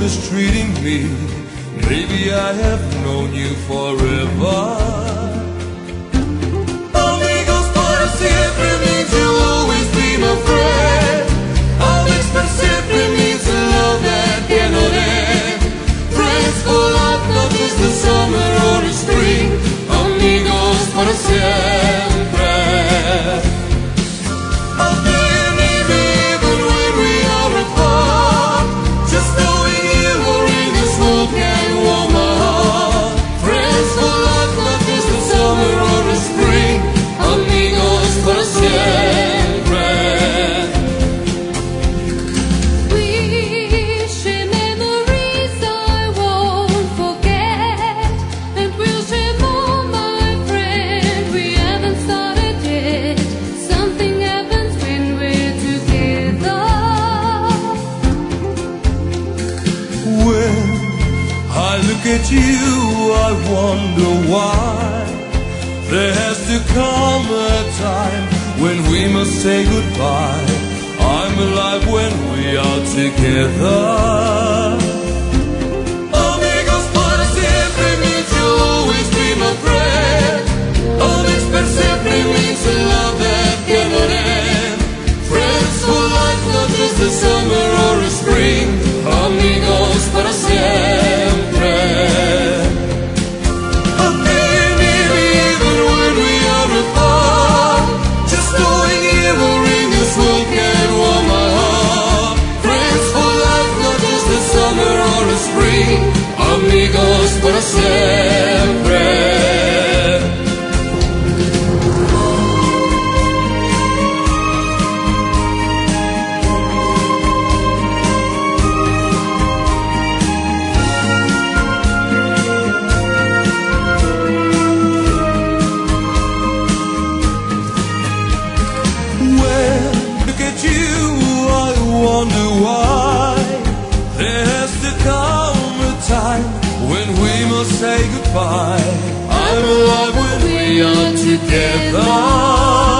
mistreating me. Maybe I have known you forever. Amigos para siempre means you'll always be my friend. Always para siempre means a love that cannot end. Friends for life, not just the summer or the spring. Amigos para siempre. I'll be near even when we are apart. Just knowing you are in this world can warm my heart. Friends for life, not just the summer or the spring. Amigos para siempre. We share memories I won't forget, and we'll share more, my friend. We haven't started yet. Something happens when we're together. When I look at you, I wonder why. There has to come a time when we must say goodbye. I'm alive when we are together. Amigos para siempre means you'll always be my friend. Amigos para siempre means a love that cannot end. Friends for life, not just the summer or the spring. Amigos para siempre. I'll be near even when we are apart. Just knowing you are in this world can warm my heart. Friends for life, not just the summer or the spring. Amigos para siempre. When I look at you, I wonder why. There has to come a time when we must say goodbye. I'm alive when we are together.